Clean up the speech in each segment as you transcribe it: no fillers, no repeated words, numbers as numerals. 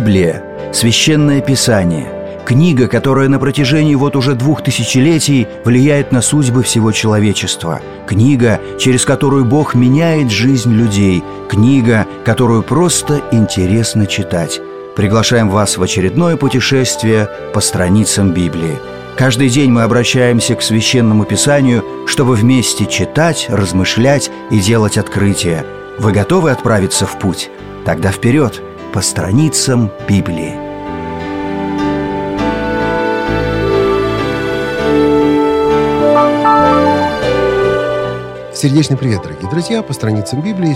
Библия – Священное Писание, книга, которая на протяжении уже 2000 влияет на судьбы всего человечества, книга, через которую Бог меняет жизнь людей, книга, которую просто интересно читать. Приглашаем вас в очередное путешествие по страницам Библии. Каждый день мы обращаемся к Священному Писанию, чтобы вместе читать, размышлять и делать открытия. Вы готовы отправиться в путь? Тогда вперед, по страницам Библии. Сердечный привет, дорогие друзья! По страницам Библии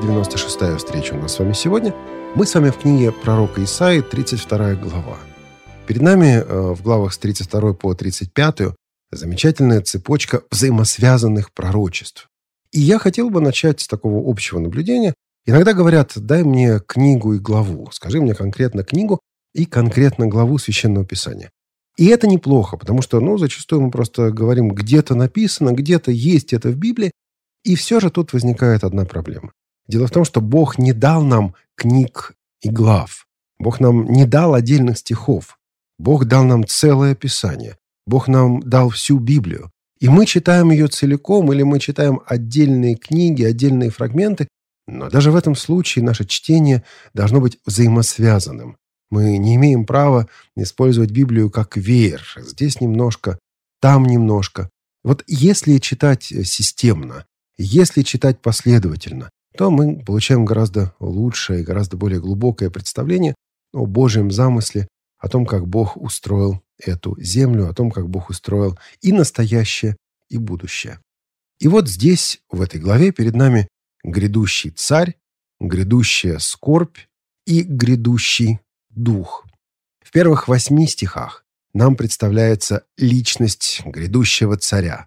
796-я встреча у нас с вами сегодня. Мы с вами в книге пророка Исаии, 32 глава. Перед нами в главах с 32 по 35 замечательная цепочка взаимосвязанных пророчеств. И я хотел бы начать с такого общего наблюдения. Иногда говорят: дай мне книгу и главу. Скажи мне конкретно книгу и конкретно главу Священного Писания. И это неплохо, потому что, зачастую мы просто говорим, где-то написано, где-то есть это в Библии. И все же тут возникает одна проблема. Дело в том, что Бог не дал нам книг и глав. Бог нам не дал отдельных стихов. Бог дал нам целое Писание. Бог нам дал всю Библию. И мы читаем ее целиком, или мы читаем отдельные книги, отдельные фрагменты. Но даже в этом случае наше чтение должно быть взаимосвязанным. Мы не имеем права использовать Библию как веер. Здесь немножко, там немножко. Вот если читать системно, если читать последовательно, то мы получаем гораздо лучшее и гораздо более глубокое представление о Божьем замысле, о том, как Бог устроил эту землю, о том, как Бог устроил и настоящее, и будущее. И вот здесь, в этой главе, перед нами грядущий царь, грядущая скорбь и грядущий дух. В первых 8 стихах нам представляется личность грядущего царя.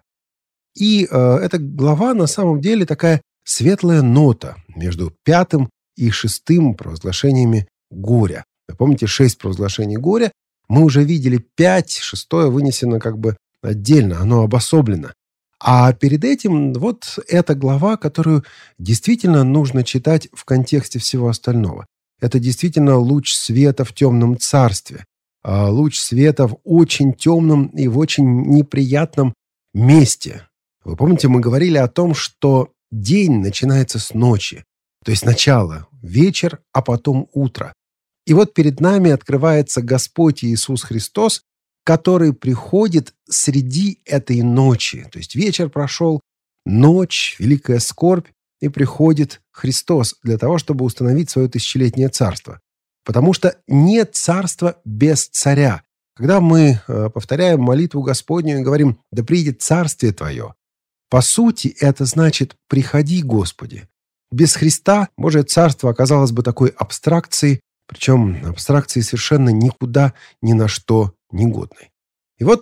И эта глава на самом деле такая светлая нота между 5 и 6 провозглашениями горя. Вы помните 6 провозглашений горя? Мы уже видели 5, 6 вынесено как бы отдельно, оно обособлено. А перед этим вот эта глава, которую действительно нужно читать в контексте всего остального. Это действительно луч света в темном царстве. Луч света в очень темном и в очень неприятном месте. Вы помните, мы говорили о том, что день начинается с ночи. То есть сначала вечер, а потом утро. И вот перед нами открывается Господь Иисус Христос, который приходит среди этой ночи. То есть вечер прошел, ночь, великая скорбь, и приходит Христос для того, чтобы установить свое тысячелетнее царство. Потому что нет царства без царя. Когда мы повторяем молитву Господню и говорим: «Да придет царствие Твое», по сути, это значит: «Приходи, Господи». Без Христа Божие Царство оказалось бы такой абстракцией, причем абстракцией совершенно никуда, ни на что негодной. И вот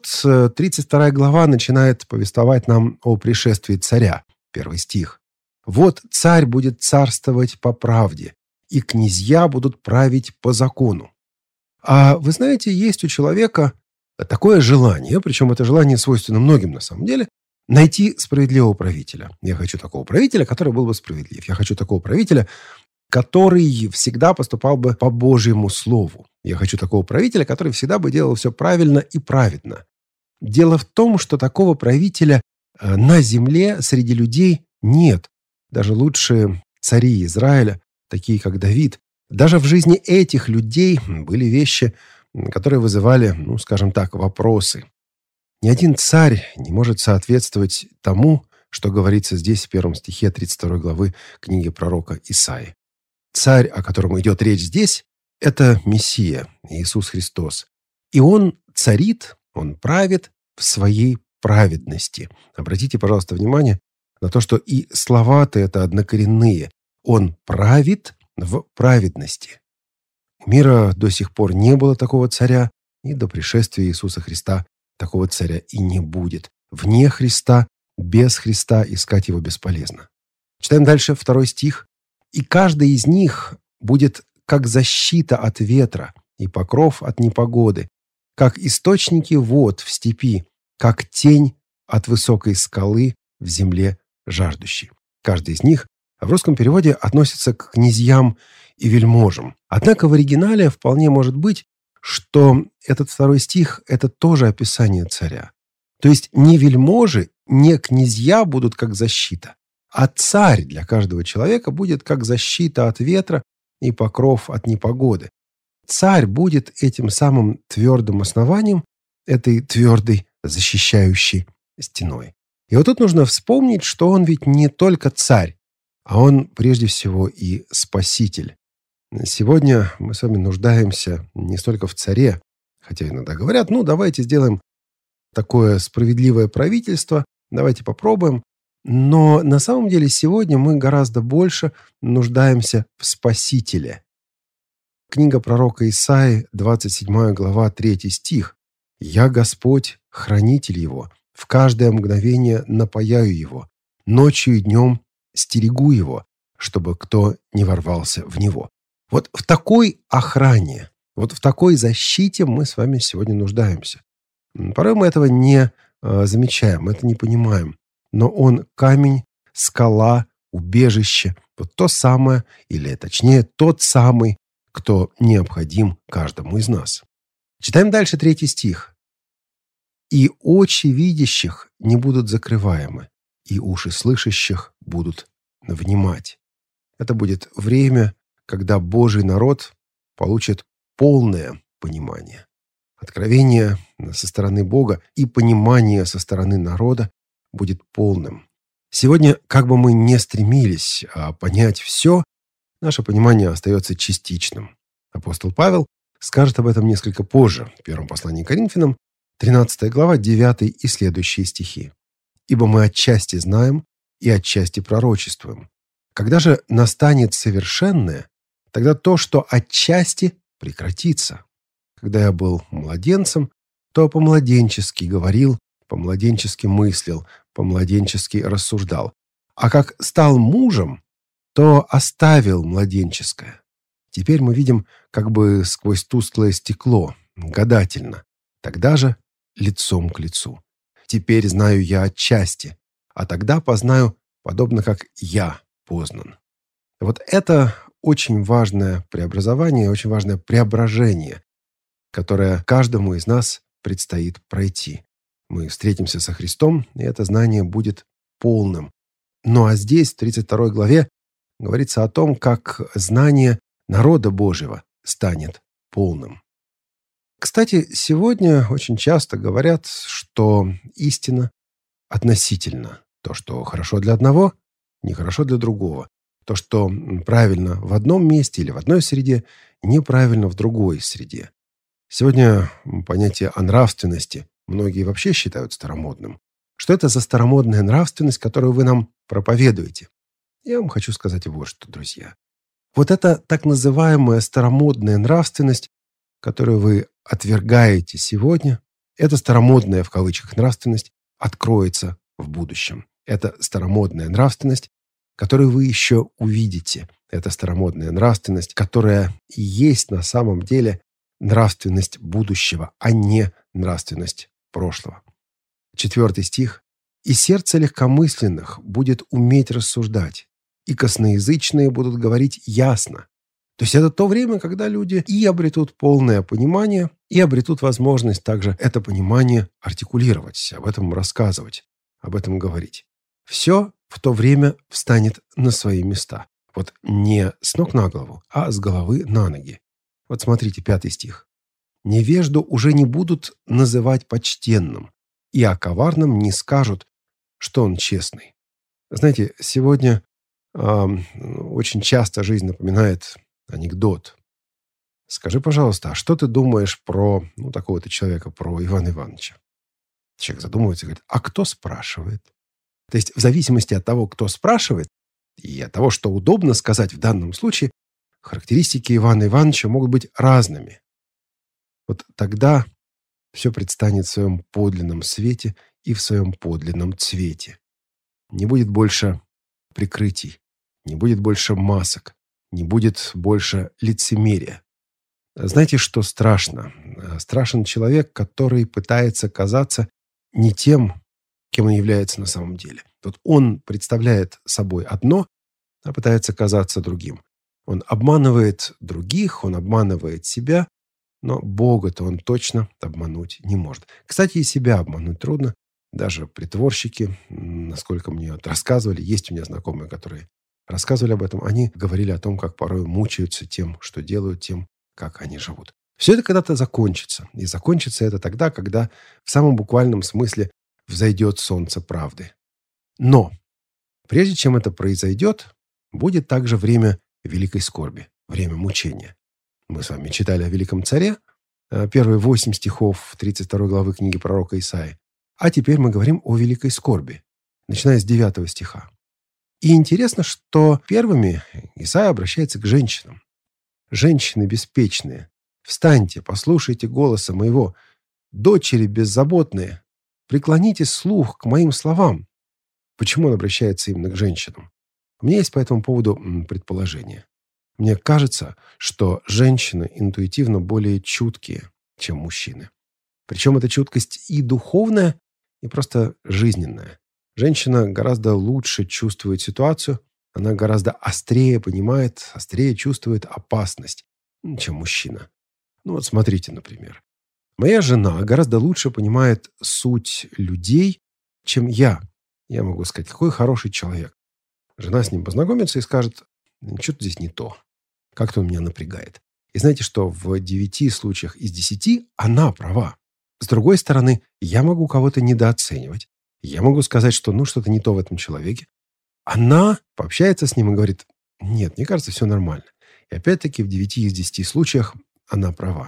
32 глава начинает повествовать нам о пришествии царя. 1 стих. «Вот царь будет царствовать по правде, и князья будут править по закону». А вы знаете, есть у человека такое желание, причем это желание свойственно многим на самом деле, найти справедливого правителя. Я хочу такого правителя, который был бы справедлив. Я хочу такого правителя, который всегда поступал бы по Божьему слову. Я хочу такого правителя, который всегда бы делал все правильно и праведно. Дело в том, что такого правителя на земле среди людей нет. Даже лучшие цари Израиля, такие как Давид, даже в жизни этих людей были вещи, которые вызывали, скажем так, вопросы. Ни один царь не может соответствовать тому, что говорится здесь в 1 стихе 32 главы книги пророка Исаии. Царь, о котором идет речь здесь, это Мессия, Иисус Христос. И Он царит, Он правит в своей праведности. Обратите, пожалуйста, внимание на то, что и слова-то это однокоренные. Он правит в праведности. У мира до сих пор не было такого царя, и до пришествия Иисуса Христа такого царя и не будет. Вне Христа, без Христа искать его бесполезно. Читаем дальше 2 стих. «И каждый из них будет как защита от ветра и покров от непогоды, как источники вод в степи, как тень от высокой скалы в земле жаждущей». Каждый из них в русском переводе относится к князьям и вельможам. Однако в оригинале вполне может быть, что этот второй стих – это тоже описание царя. То есть не вельможи, не князья будут как защита, а царь для каждого человека будет как защита от ветра и покров от непогоды. Царь будет этим самым твердым основанием, этой твердой защищающей стеной. И вот тут нужно вспомнить, что он ведь не только царь, а он прежде всего и спаситель. Сегодня мы с вами нуждаемся не столько в царе, хотя иногда говорят, давайте сделаем такое справедливое правительство, давайте попробуем. Но на самом деле сегодня мы гораздо больше нуждаемся в спасителе. Книга пророка Исаии, 27 глава, 3 стих. «Я Господь, хранитель его, в каждое мгновение напояю его, ночью и днем стерегу его, чтобы кто не ворвался в него». Вот в такой охране, вот в такой защите мы с вами сегодня нуждаемся. Порой мы этого не замечаем, это не понимаем. Но он камень, скала, убежище, вот то самое, или точнее тот самый, кто необходим каждому из нас. Читаем дальше 3 стих. «И очи видящих не будут закрываемы, и уши слышащих будут внимать». Это будет время, когда Божий народ получит полное понимание. Откровение со стороны Бога и понимание со стороны народа будет полным. Сегодня, как бы мы ни стремились понять все, наше понимание остается частичным. Апостол Павел скажет об этом несколько позже, в первом послании к Коринфянам, 13 глава, 9 и следующие стихи. «Ибо мы отчасти знаем и отчасти пророчествуем. Когда же настанет совершенное, тогда то, что отчасти, прекратится. Когда я был младенцем, то по-младенчески говорил, по-младенчески мыслил, по-младенчески рассуждал. А как стал мужем, то оставил младенческое. Теперь мы видим как бы сквозь тусклое стекло, гадательно. Тогда же лицом к лицу. Теперь знаю я отчасти, а тогда познаю, подобно как я познан». Вот это очень важное преобразование, очень важное преображение, которое каждому из нас предстоит пройти. Мы встретимся со Христом, и это знание будет полным. Ну а здесь, в 32 главе, говорится о том, как знание народа Божьего станет полным. Кстати, сегодня очень часто говорят, что истина относительна. То, что хорошо для одного, нехорошо для другого. То, что правильно в одном месте или в одной среде, неправильно в другой среде. Сегодня понятие о нравственности многие вообще считают старомодным. Что это за старомодная нравственность, которую вы нам проповедуете? Я вам хочу сказать вот что, друзья. Вот эта так называемая старомодная нравственность, которую вы отвергаете сегодня, эта старомодная в кавычках нравственность откроется в будущем. Это старомодная нравственность, которую вы еще увидите. Это старомодная нравственность, которая и есть на самом деле нравственность будущего, а не нравственность прошлого. 4 стих. «И сердце легкомысленных будет уметь рассуждать, и косноязычные будут говорить ясно». То есть это то время, когда люди и обретут полное понимание, и обретут возможность также это понимание артикулировать, об этом рассказывать, об этом говорить. Все в то время встанет на свои места. Вот не с ног на голову, а с головы на ноги. Вот смотрите, 5 стих. «Невежду уже не будут называть почтенным, и о коварном не скажут, что он честный». Знаете, сегодня очень часто жизнь напоминает анекдот. Скажи, пожалуйста, а что ты думаешь про такого-то человека, про Ивана Ивановича? Человек задумывается и говорит, а кто спрашивает? То есть в зависимости от того, кто спрашивает, и от того, что удобно сказать в данном случае, характеристики Ивана Ивановича могут быть разными. Вот тогда все предстанет в своем подлинном свете и в своем подлинном цвете. Не будет больше прикрытий, не будет больше масок, не будет больше лицемерия. Знаете, что страшно? Страшен человек, который пытается казаться не тем, кем он является на самом деле. Вот он представляет собой одно, а пытается казаться другим. Он обманывает других, он обманывает себя, но Бога-то он точно обмануть не может. Кстати, и себя обмануть трудно. Даже притворщики, насколько мне рассказывали, есть у меня знакомые, которые рассказывали об этом, они говорили о том, как порой мучаются тем, что делают, тем, как они живут. Все это когда-то закончится. И закончится это тогда, когда в самом буквальном смысле взойдет солнце правды. Но прежде чем это произойдет, будет также время великой скорби, время мучения. Мы с вами читали о великом царе, первые 8 стихов 32 главы книги пророка Исаии. А теперь мы говорим о великой скорби, начиная с 9 стиха. И интересно, что первыми Исаия обращается к женщинам. «Женщины беспечные, встаньте, послушайте голоса моего, дочери беззаботные, преклоните слух к моим словам». Почему он обращается именно к женщинам? У меня есть по этому поводу предположение. Мне кажется, что женщины интуитивно более чуткие, чем мужчины. Причем эта чуткость и духовная, и просто жизненная. Женщина гораздо лучше чувствует ситуацию, она гораздо острее понимает, острее чувствует опасность, чем мужчина. Ну вот смотрите, например. Моя жена гораздо лучше понимает суть людей, чем я. Я могу сказать, какой хороший человек. Жена с ним познакомится и скажет, что-то здесь не то. Как-то он меня напрягает. И знаете, что в 9 случаях из 10 она права. С другой стороны, я могу кого-то недооценивать. Я могу сказать, что что-то не то в этом человеке. Она пообщается с ним и говорит, нет, мне кажется, все нормально. И опять-таки в 9 из 10 случаях она права.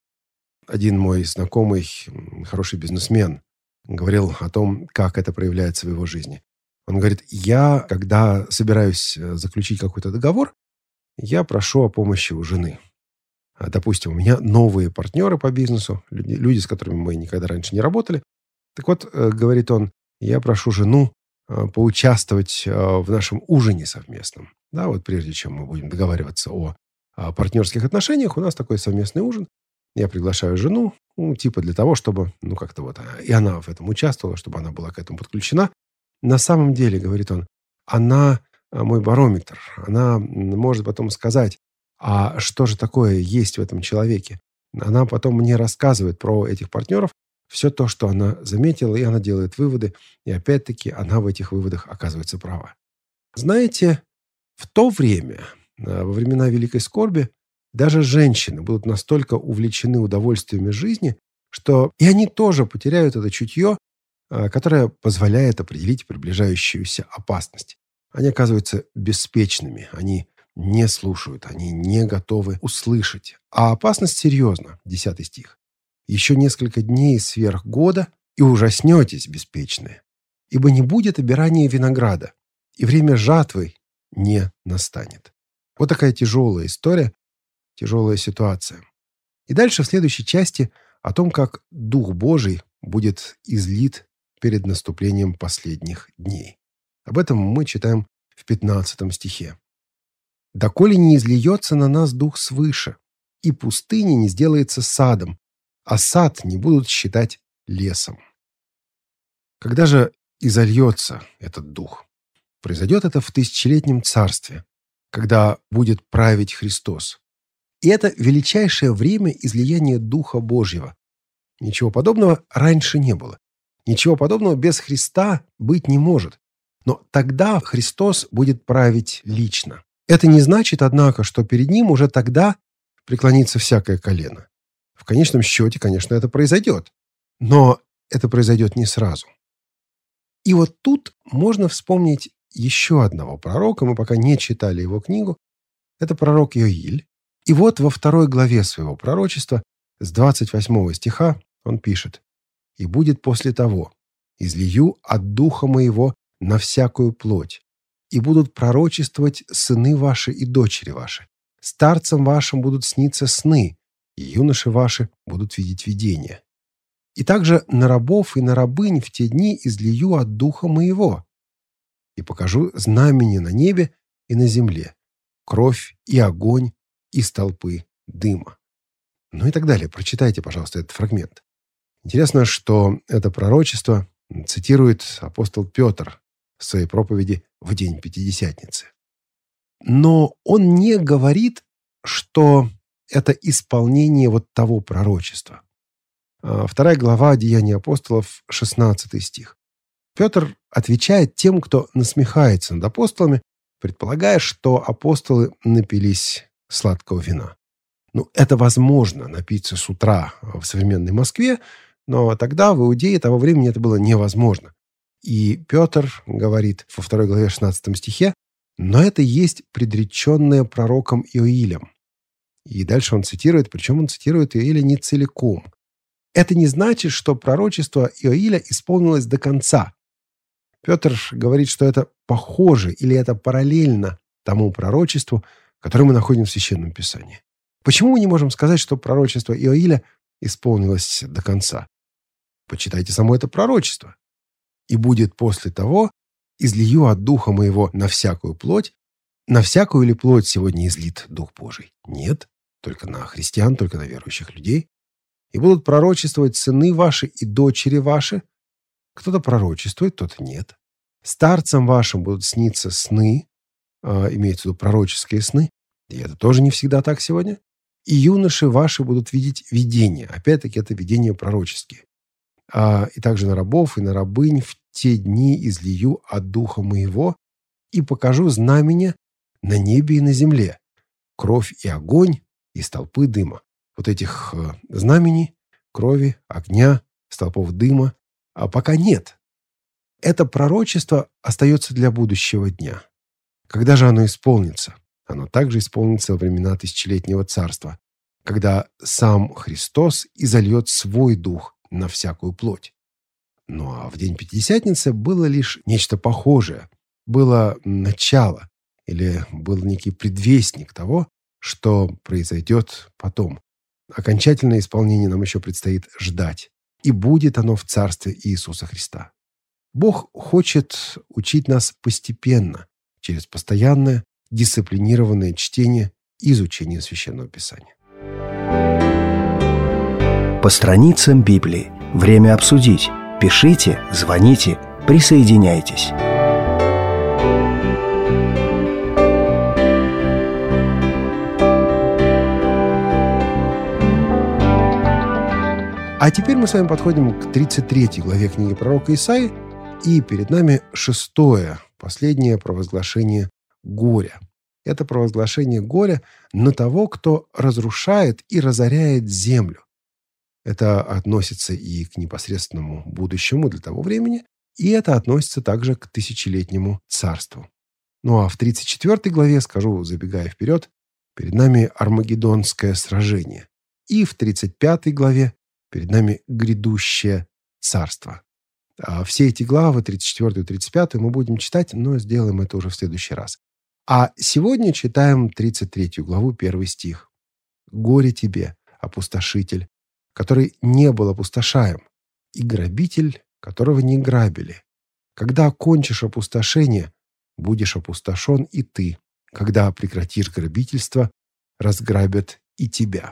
Один мой знакомый, хороший бизнесмен, говорил о том, как это проявляется в его жизни. Он говорит, я, когда собираюсь заключить какой-то договор, я прошу о помощи у жены. Допустим, у меня новые партнеры по бизнесу, люди, с которыми мы никогда раньше не работали. Так вот, говорит он, я прошу жену поучаствовать в нашем ужине совместном. Да, вот прежде чем мы будем договариваться о партнерских отношениях, у нас такой совместный ужин. Я приглашаю жену, типа для того, чтобы, как-то вот, и она в этом участвовала, чтобы она была к этому подключена. На самом деле, говорит он, она мой барометр. Она может потом сказать, а что же такое есть в этом человеке. Она потом мне рассказывает про этих партнеров, все то, что она заметила, и она делает выводы, и опять-таки она в этих выводах оказывается права. Знаете, в то время, во времена Великой Скорби, даже женщины будут настолько увлечены удовольствиями жизни, что и они тоже потеряют это чутье, которое позволяет определить приближающуюся опасность. Они оказываются беспечными, они не слушают, они не готовы услышать. А опасность серьезна, 10 стих. «Еще несколько дней сверх года, и ужаснетесь, беспечные, ибо не будет обирания винограда, и время жатвы не настанет». Вот такая тяжелая история, тяжелая ситуация. И дальше в следующей части о том, как Дух Божий будет излит перед наступлением последних дней. Об этом мы читаем в 15 стихе. «Доколе не изльется на нас Дух свыше, и пустыня не сделается садом, а сад не будут считать лесом». Когда же изольется этот Дух? Произойдет это в тысячелетнем царстве, когда будет править Христос. И это величайшее время излияния Духа Божьего. Ничего подобного раньше не было. Ничего подобного без Христа быть не может. Но тогда Христос будет править лично. Это не значит, однако, что перед Ним уже тогда преклонится всякое колено. В конечном счете, конечно, это произойдет. Но это произойдет не сразу. И вот тут можно вспомнить еще одного пророка. Мы пока не читали его книгу. Это пророк Иоиль. И вот во 2 главе своего пророчества, с 28 стиха, он пишет: «И будет после того, излию от духа моего на всякую плоть, и будут пророчествовать сыны ваши и дочери ваши. Старцам вашим будут сниться сны, и юноши ваши будут видеть видения. И также на рабов и на рабынь в те дни излию от духа моего, и покажу знамения на небе и на земле, кровь и огонь и столпы дыма». Ну и так далее. Прочитайте, пожалуйста, этот фрагмент. Интересно, что это пророчество цитирует апостол Петр в своей проповеди в день Пятидесятницы. Но он не говорит, что это исполнение вот того пророчества. 2 глава Деяний апостолов, 16 стих. Петр отвечает тем, кто насмехается над апостолами, предполагая, что апостолы напились сладкого вина. Это возможно, напиться с утра в современной Москве, но тогда в Иудее того времени это было невозможно. И Петр говорит во 2 главе 16 стихе: «Но это есть предреченное пророком Иоилем». И дальше он цитирует, причем он цитирует Иоиля не целиком. Это не значит, что пророчество Иоиля исполнилось до конца. Петр говорит, что это похоже или это параллельно тому пророчеству, которое мы находим в Священном Писании. Почему мы не можем сказать, что пророчество Иоиля исполнилось до конца? Почитайте само это пророчество. «И будет после того, излию от Духа моего на всякую плоть». На всякую ли плоть сегодня излит Дух Божий? Нет, только на христиан, только на верующих людей. «И будут пророчествовать сыны ваши и дочери ваши». Кто-то пророчествует, кто-то нет. «Старцам вашим будут сниться сны», имеется в виду пророческие сны, и это тоже не всегда так сегодня. «И юноши ваши будут видеть видения». Опять-таки, это видения пророческие. «И также на рабов и на рабынь в те дни излию от Духа моего и покажу знамения на небе и на земле, кровь и огонь и столпы дыма». Вот этих знамений, крови, огня, столпов дыма пока нет. Это пророчество остается для будущего дня. Когда же оно исполнится? Оно также исполнится во времена тысячелетнего царства, когда сам Христос изольет свой дух на всякую плоть. А в день Пятидесятницы было лишь нечто похожее. Было начало или был некий предвестник того, что произойдет потом. Окончательное исполнение нам еще предстоит ждать. И будет оно в Царстве Иисуса Христа. Бог хочет учить нас постепенно, через постоянное, дисциплинированное чтение и изучение Священного Писания. По страницам Библии. Время обсудить. Пишите, звоните, присоединяйтесь. А теперь мы с вами подходим к 33 главе книги пророка Исаии, и перед нами 6-е, последнее провозглашение горя. Это провозглашение горя на того, кто разрушает и разоряет землю. Это относится и к непосредственному будущему для того времени, и это относится также к тысячелетнему царству. А в 34 главе, скажу, забегая вперед, перед нами Армагеддонское сражение. И в 35 главе перед нами грядущее царство. Все эти главы, 34 и 35, мы будем читать, но сделаем это уже в следующий раз. А сегодня читаем 33 главу, 1 стих. «Горе тебе, опустошитель, который не был опустошаем, и грабитель, которого не грабили. Когда окончишь опустошение, будешь опустошен и ты. Когда прекратишь грабительство, разграбят и тебя».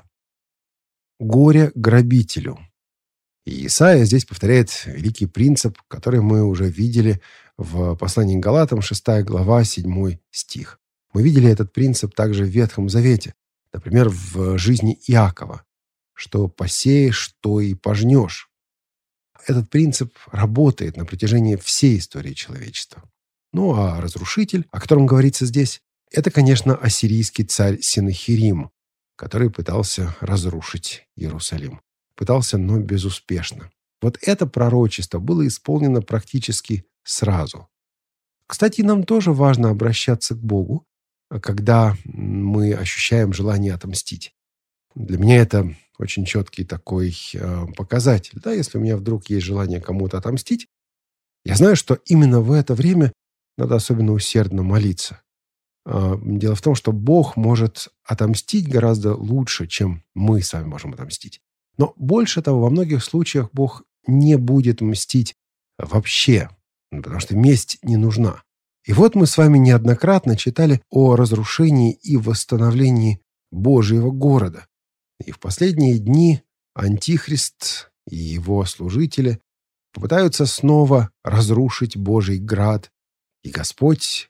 Горе грабителю. И Исаия здесь повторяет великий принцип, который мы уже видели в послании к Галатам, 6 глава, 7 стих. Мы видели этот принцип также в Ветхом Завете, например, в жизни Иакова, что посеешь, то и пожнешь. Этот принцип работает на протяжении всей истории человечества. А разрушитель, о котором говорится здесь, это, конечно, ассирийский царь Сенахерим, который пытался разрушить Иерусалим. Пытался, но безуспешно. Вот это пророчество было исполнено практически сразу. Кстати, нам тоже важно обращаться к Богу, когда мы ощущаем желание отомстить. Для меня это очень четкий такой показатель. Если у меня вдруг есть желание кому-то отомстить, я знаю, что именно в это время надо особенно усердно молиться. Дело в том, что Бог может отомстить гораздо лучше, чем мы с вами можем отомстить. Но больше того, во многих случаях Бог не будет мстить вообще, потому что месть не нужна. И вот мы с вами неоднократно читали о разрушении и восстановлении Божьего города. И в последние дни Антихрист и его служители попытаются снова разрушить Божий град, и Господь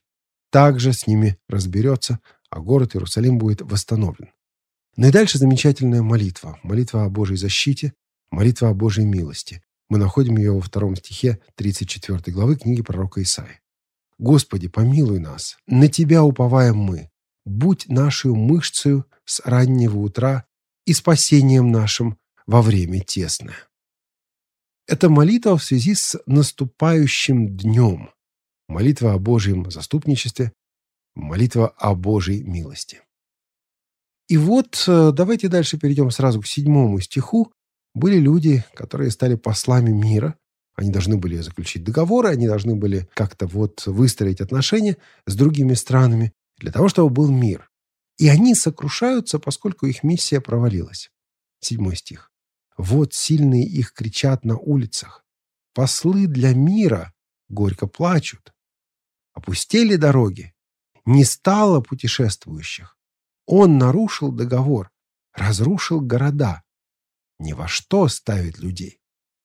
также с ними разберется, а город Иерусалим будет восстановлен. Ну и дальше замечательная молитва. Молитва о Божьей защите, молитва о Божьей милости. Мы находим ее во 2 стихе 34 главы книги пророка Исаии. «Господи, помилуй нас, на Тебя уповаем мы, будь нашей мышцею с раннего утра и спасением нашим во время тесное». Это молитва в связи с наступающим днем. Молитва о Божьем заступничестве, молитва о Божьей милости. И вот давайте дальше перейдем сразу к 7 стиху. Были люди, которые стали послами мира. Они должны были заключить договоры, они должны были как-то выстроить отношения с другими странами для того, чтобы был мир. И они сокрушаются, поскольку их миссия провалилась. 7 стих. «Вот сильные их кричат на улицах. Послы для мира горько плачут. Опустели дороги, не стало путешествующих. Он нарушил договор, разрушил города. Ни во что ставит людей».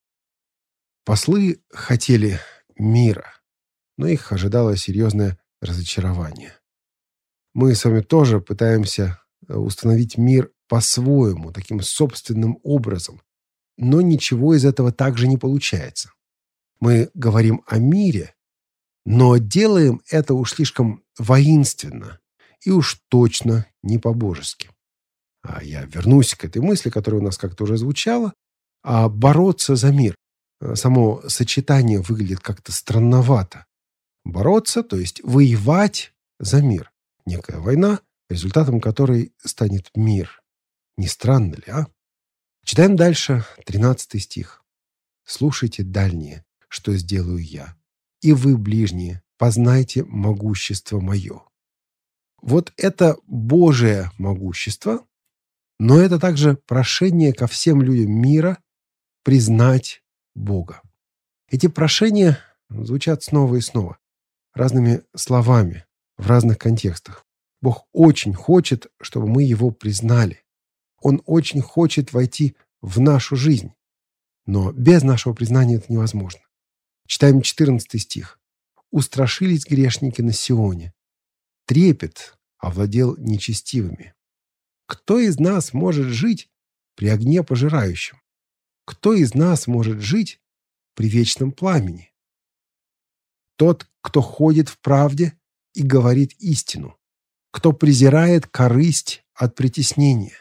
Послы хотели мира, но их ожидало серьезное разочарование. Мы с вами тоже пытаемся установить мир по-своему, таким собственным образом, но ничего из этого также не получается. Мы говорим о мире, но делаем это уж слишком воинственно и уж точно не по-божески. А я вернусь к этой мысли, которая у нас как-то уже звучала, а бороться за мир. Само сочетание выглядит как-то странновато. Бороться, то есть воевать за мир. Некая война, результатом которой станет мир. Не странно ли, а? Читаем дальше, 13 стих. «Слушайте, дальние, что сделаю я, и вы, ближние, познайте могущество мое». Вот это Божие могущество, но это также прошение ко всем людям мира признать Бога. Эти прошения звучат снова и снова, разными словами, в разных контекстах. Бог очень хочет, чтобы мы Его признали. Он очень хочет войти в нашу жизнь. Но без нашего признания это невозможно. Читаем 14 стих. «Устрашились грешники на Сионе. Трепет овладел нечестивыми. Кто из нас может жить при огне пожирающем? Кто из нас может жить при вечном пламени? Тот, кто ходит в правде и говорит истину, кто презирает корысть от притеснения,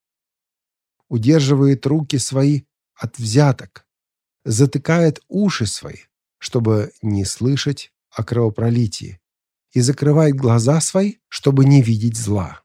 удерживает руки свои от взяток, затыкает уши свои, чтобы не слышать о кровопролитии, и закрывает глаза свои, чтобы не видеть зла».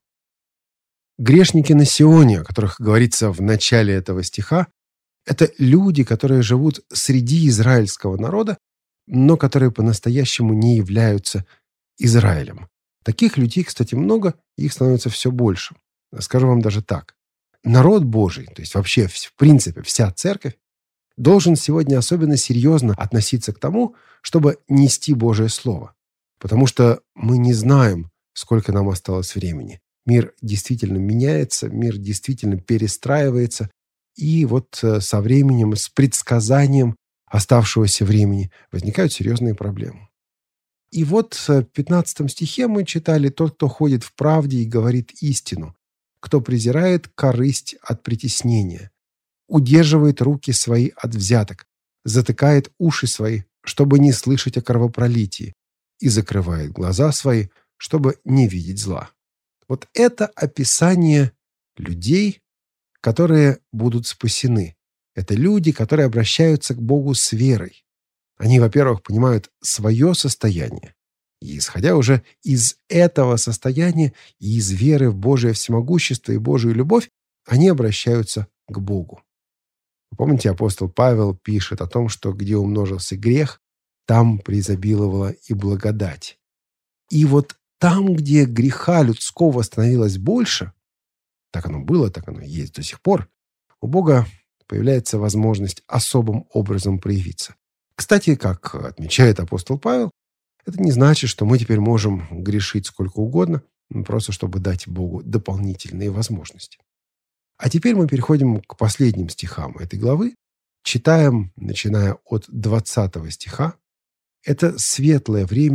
Грешники на Сионе, о которых говорится в начале этого стиха, это люди, которые живут среди израильского народа, но которые по-настоящему не являются Израилем. Таких людей, кстати, много, и их становится все больше. Скажу вам даже так. Народ Божий, то есть вообще, в принципе, вся церковь, должен сегодня особенно серьезно относиться к тому, чтобы нести Божие Слово. Потому что мы не знаем, сколько нам осталось времени. Мир действительно меняется, мир действительно перестраивается. И со временем, с предсказанием оставшегося времени возникают серьезные проблемы. И в 15 стихе мы читали: «Тот, кто ходит в правде и говорит истину, кто презирает корысть от притеснения, удерживает руки свои от взяток, затыкает уши свои, чтобы не слышать о кровопролитии, и закрывает глаза свои, чтобы не видеть зла». Вот это описание людей, которые будут спасены. Это люди, которые обращаются к Богу с верой. Они, во-первых, понимают свое состояние. И исходя уже из этого состояния и из веры в Божие всемогущество и Божию любовь, они обращаются к Богу. Вы помните, апостол Павел пишет о том, что где умножился грех, там преизобиловала и благодать. И там, где греха людского становилось больше, так оно было, так оно и есть до сих пор, у Бога появляется возможность особым образом проявиться. Кстати, как отмечает апостол Павел, это не значит, что мы теперь можем грешить сколько угодно, просто чтобы дать Богу дополнительные возможности. А теперь мы переходим к последним стихам этой главы. Читаем, начиная от 20 стиха. Это светлое время,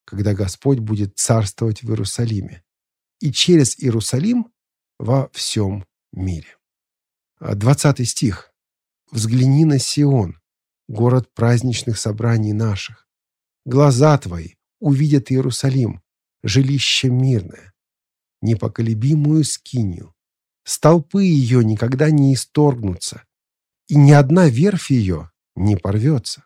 когда Господь будет царствовать в Иерусалиме и через Иерусалим во всем мире. 20 стих. «Взгляни на Сион, город праздничных собраний наших. Глаза твои увидят Иерусалим, жилище мирное, непоколебимую скинию. Столпы ее никогда не исторгнутся, и ни одна верфь ее не порвется.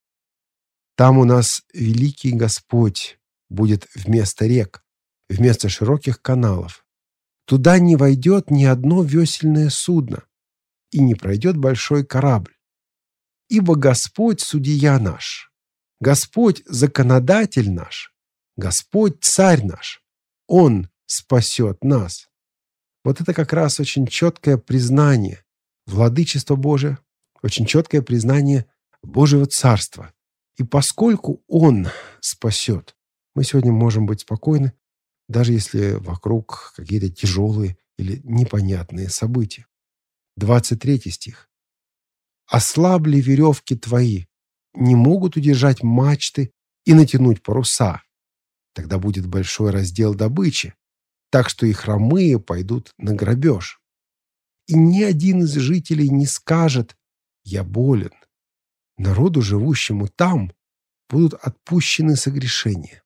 Там у нас великий Господь будет вместо рек, вместо широких каналов. Туда не войдет ни одно весельное судно, и не пройдет большой корабль. Ибо Господь судья наш, Господь законодатель наш, Господь царь наш, Он спасет нас». Вот это как раз очень четкое признание владычества Божия, очень четкое признание Божьего царства. И поскольку Он спасет, мы сегодня можем быть спокойны, даже если вокруг какие-то тяжелые или непонятные события. 23 стих. «Ослабли веревки твои, не могут удержать мачты и натянуть паруса. Тогда будет большой раздел добычи, так что и хромые пойдут на грабеж. И ни один из жителей не скажет: я болен. Народу, живущему там, будут отпущены согрешения».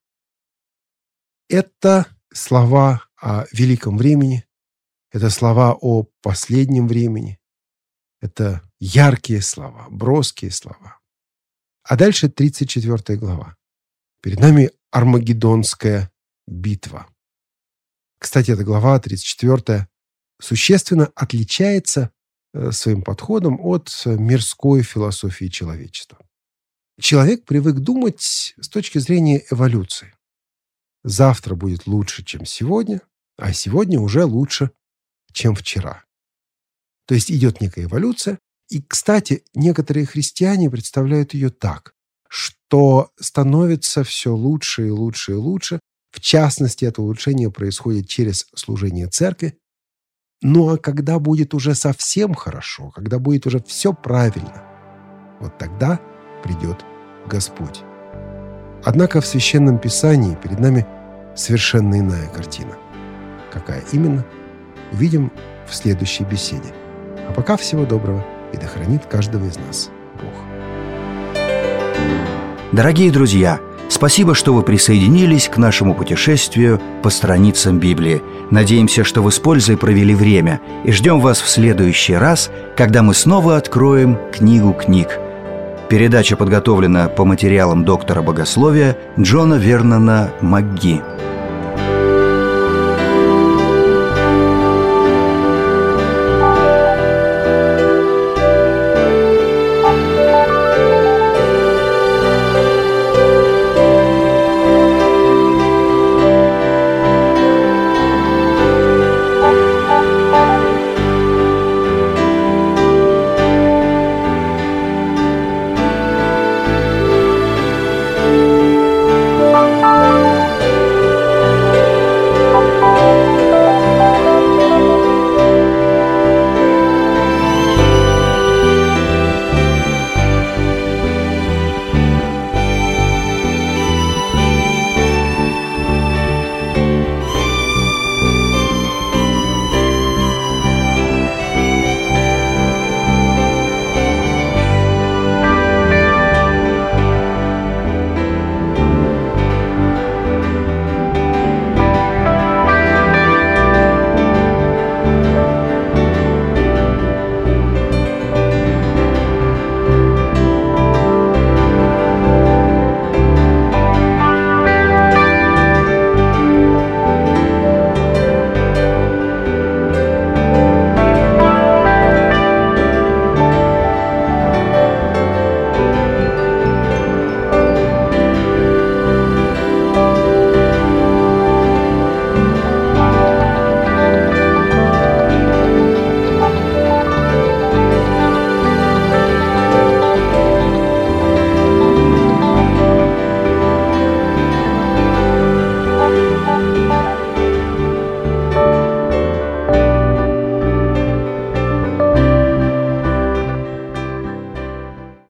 Это слова о великом времени, это слова о последнем времени, это яркие слова, броские слова. А дальше 34 глава. Перед нами Армагеддонская битва. Кстати, эта глава, 34, существенно отличается своим подходом от мирской философии человечества. Человек привык думать с точки зрения эволюции. Завтра будет лучше, чем сегодня, а сегодня уже лучше, чем вчера. То есть идет некая эволюция. И, кстати, некоторые христиане представляют ее так, что становится все лучше и лучше и лучше. В частности, это улучшение происходит через служение церкви. Ну а когда будет уже совсем хорошо, когда будет уже все правильно, вот тогда придет Господь. Однако в Священном Писании перед нами совершенно иная картина. Какая именно, увидим в следующей беседе. А пока всего доброго, и да хранит каждого из нас Бог. Дорогие друзья, спасибо, что вы присоединились к нашему путешествию по страницам Библии. Надеемся, что вы с пользой провели время, и ждем вас в следующий раз, когда мы снова откроем книгу книг. Передача подготовлена по материалам доктора богословия Джона Вернона МакГи.